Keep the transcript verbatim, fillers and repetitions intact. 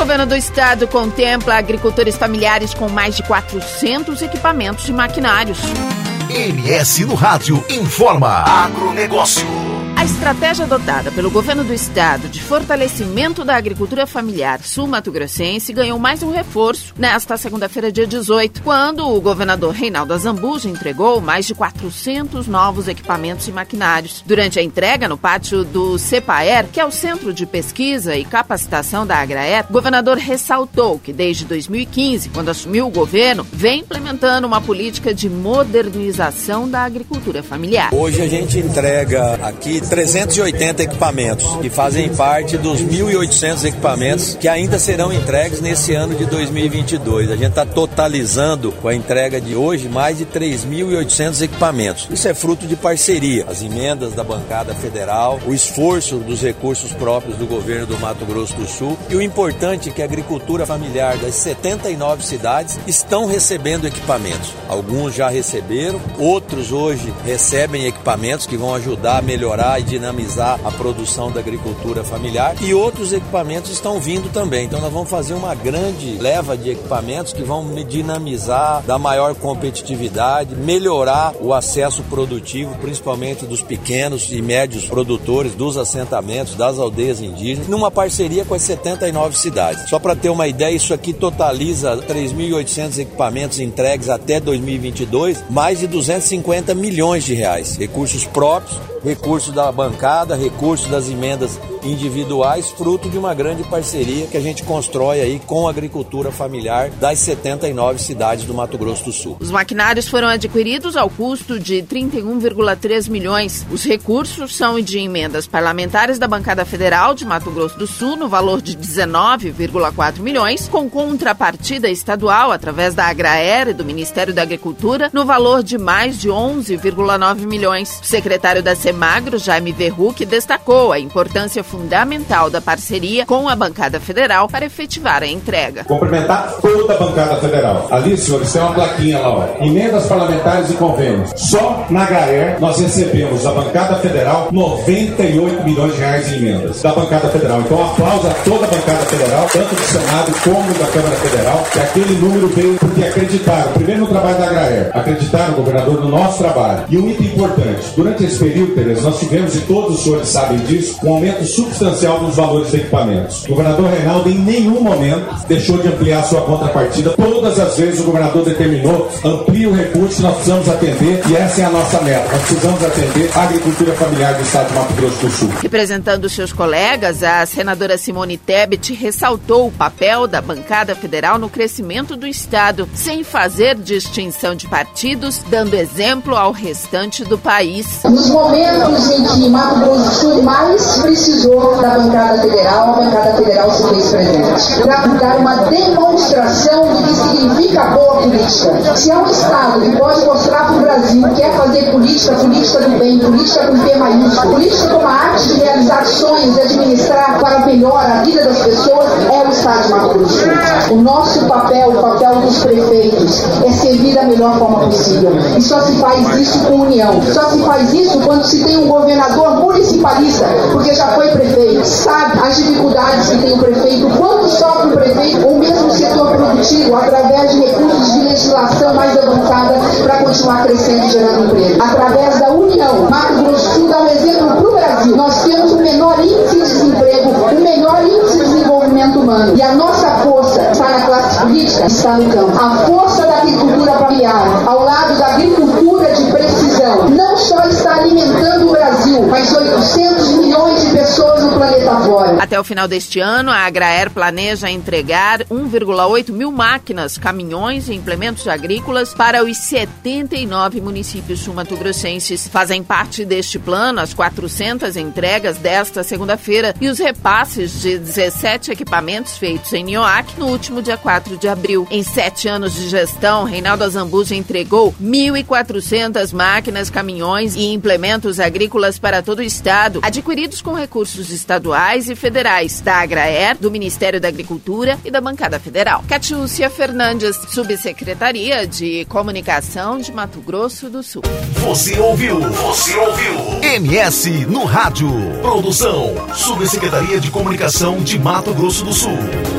governo do estado contempla agricultores familiares com mais de quatrocentos equipamentos e maquinários. M S no Rádio informa Agronegócio. A estratégia adotada pelo governo do estado de fortalecimento da agricultura familiar sul-mato-grossense ganhou mais um reforço nesta segunda-feira, dia dezoito, quando o governador Reinaldo Azambuja entregou mais de quatrocentos novos equipamentos e maquinários. Durante a entrega no pátio do CEPAER, que é o Centro de Pesquisa e Capacitação da Agraer, o governador ressaltou que desde dois mil e quinze, quando assumiu o governo, vem implementando uma política de modernização da agricultura familiar. Hoje a gente entrega aqui trezentos e oitenta equipamentos, que fazem parte dos mil e oitocentos equipamentos que ainda serão entregues nesse ano de dois mil e vinte e dois. A gente está totalizando com a entrega de hoje mais de três mil e oitocentos equipamentos. Isso é fruto de parceria, as emendas da bancada federal, o esforço dos recursos próprios do governo do Mato Grosso do Sul e o importante é que a agricultura familiar das setenta e nove cidades estão recebendo equipamentos. Alguns já receberam, outros hoje recebem equipamentos que vão ajudar a melhorar e dinamizar a produção da agricultura familiar e outros equipamentos estão vindo também. Então nós vamos fazer uma grande leva de equipamentos que vão dinamizar, dar maior competitividade, melhorar o acesso produtivo, principalmente dos pequenos e médios produtores, dos assentamentos, das aldeias indígenas, numa parceria com as setenta e nove cidades. Só para ter uma ideia, isso aqui totaliza três mil e oitocentos equipamentos entregues até dois mil e vinte e dois, mais de duzentos e cinquenta milhões de reais. Recursos próprios, recursos da bancada, recursos das emendas individuais, fruto de uma grande parceria que a gente constrói aí com a agricultura familiar das setenta e nove cidades do Mato Grosso do Sul. Os maquinários foram adquiridos ao custo de trinta e um vírgula três milhões. Os recursos são de emendas parlamentares da bancada federal de Mato Grosso do Sul no valor de dezenove vírgula quatro milhões, com contrapartida estadual através da Agraer e do Ministério da Agricultura no valor de mais de onze vírgula nove milhões. O secretário da Semagro, Jaime Verruc, destacou a importância fundamental da parceria com a bancada federal para efetivar a entrega. Cumprimentar toda a bancada federal. Ali, senhores, tem uma plaquinha lá, ó. Emendas parlamentares e convênios. Só na Agraer nós recebemos da bancada federal noventa e oito milhões de reais em emendas da bancada federal. Então, aplauso a toda a bancada federal, tanto do Senado como da Câmara Federal, que aquele número veio porque acreditaram, primeiro no trabalho da Agraer, acreditaram, governador, no nosso trabalho. E um item importante, durante esse período, Tereza, nós tivemos, e todos os senhores sabem disso, um aumento substancial dos valores de equipamentos. O governador Reinaldo em nenhum momento deixou de ampliar sua contrapartida. Todas as vezes o governador determinou, amplia o recurso que nós precisamos atender e essa é a nossa meta. Nós precisamos atender a agricultura familiar do estado de Mato Grosso do Sul. Representando seus colegas, a senadora Simone Tebet ressaltou o papel da bancada federal no crescimento do estado, sem fazer distinção de partidos, dando exemplo ao restante do país. Nos momentos em que Mato Grosso do Sul mais precisou da bancada federal, a bancada federal se fez presente para dar uma demonstração do que significa boa política. Se é um estado que pode mostrar para o Brasil que quer fazer política, política do bem, política com P maiúsculo, política como a arte de realizar sonhos, de administrar para melhor a vida das pessoas, é o estado de Mato Grosso do Sul. O nosso papel, o papel dos prefeitos, é servir da melhor forma possível. E só se faz isso com união. Só se faz isso quando se tem um governador municipalista, porque já foi prefeito, sabe as dificuldades que tem o prefeito, quanto sofre o prefeito, ou mesmo o setor produtivo, através de recursos de legislação mais avançada para continuar crescendo e gerando emprego. Através da união, Mato Grosso do Sul dá um exemplo para o Brasil. Nós temos o menor índice de desemprego, o menor índice de desenvolvimento humano. E a nossa força está na classe política, está no campo. A força da agricultura familiar, ao lado da agricultura de precisão, não só está alimentando o Brasil, mas oitocentos milhões de pessoas no planeta fora. Até o final deste ano, a Agraer planeja entregar um vírgula oito mil máquinas, caminhões e implementos agrícolas para os setenta e nove municípios sul-mato-grossenses. Fazem parte deste plano as quatrocentas entregas desta segunda-feira e os repasses de dezessete equipamentos feitos em Nioaque no último dia quatro de abril. Em sete anos de gestão, Reinaldo Azambuja entregou mil e quatrocentas máquinas, caminhões e implementos agrícolas para todo o estado, adquiridos com recursos estaduais e federais, da Agraer, do Ministério da Agricultura e da bancada federal. Catiúcia Fernandes, Subsecretaria de Comunicação de Mato Grosso do Sul. Você ouviu? Você ouviu? M S no Rádio. Produção, Subsecretaria de Comunicação de Mato Grosso do Sul.